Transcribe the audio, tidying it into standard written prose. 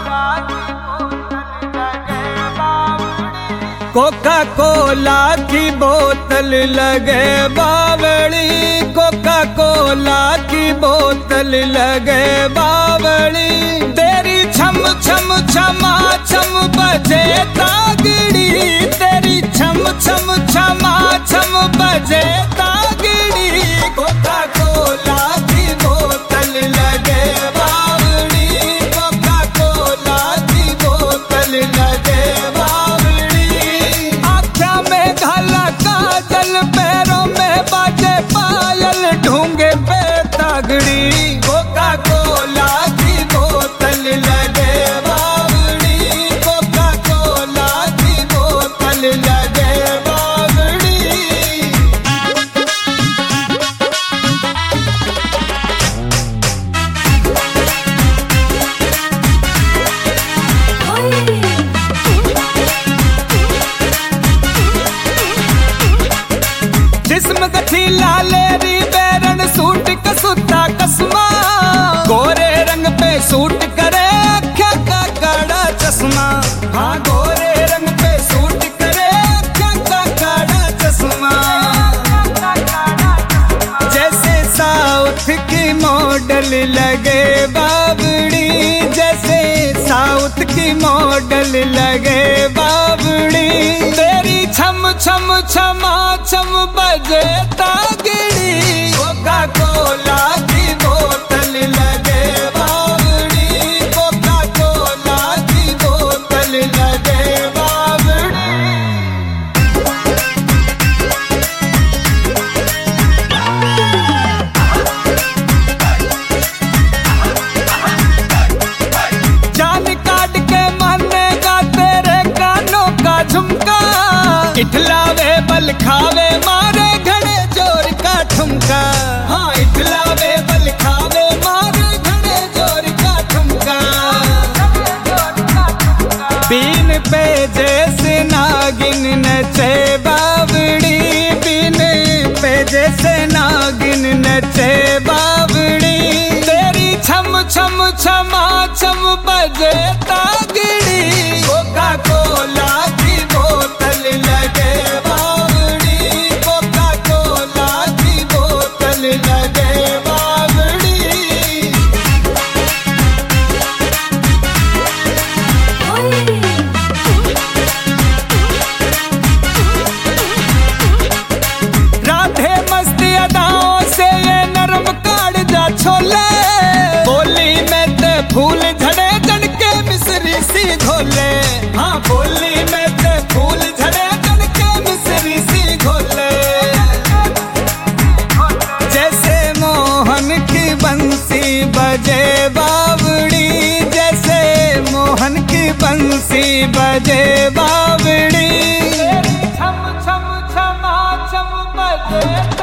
Coca Cola की बोतल लगे बावड़ी, कोका कोला की बोतल लगे बावड़ी। तेरी छम छम छमा छम बजे तागड़ी, तेरी छम छम छमा छम बजे तागड़ी। कोका कोला की बोतल लगे बावड़ी, कोका कोला की बोतल लगे बावड़ी। आँखों में घाला काजल, पैरों में बाजे पायल, ढूंगे पे तागड़ी। कोका कोला की बोतल लगे बावड़ी, कोका कोला की बोतल लगे बावड़ी। जिस्म गठीला लेरी बैरन सूट कसूता कसमा, गोरे रंग पे सूट करे अख्या का काड़ा चश्मा। हाँ गोरे रंग पे सूट करे अख्या का काड़ा चश्मा। जैसे साउथ की मॉडल लगे बावड़ी, जैसे साउथ की मॉडल लगे बावड़ी। तेरी छम छम छमा छम बजे तागड़ी। कोका कोला की बोतल लगे बावड़ी, कोका कोला की बोतल लगे बावड़ी। जान काट के मानेगा तेरे कानों का झुमका, इठलावे बल खावे मारे घड़े जोर का ठुमका। हाँ इठलावे बल खावे मारे घड़े जोर का ठुमका। बीन पे जैसे नागिन नचे बावड़ी, बीन पे जैसे नागिन नचे बावड़ी। तेरी छम छम छमा छम बजे तागड़ी। कोका कोला की बोतल लगे बावड़ी, कोका कोला की बोतल लगे बावड़ी। राधे मस्ती अदाओं से ये नरम काट जा छोले, बोली में ते फूल झड़े जड़के मिसरी सी घोले। हाँ बोली में ते फूल झड़े जड़के मिसरी सी घोले। जैसे मोहन की बंसी बजे बावड़ी, जैसे मोहन की बंसी बजे बावड़ी। छम छम छमा छम बजे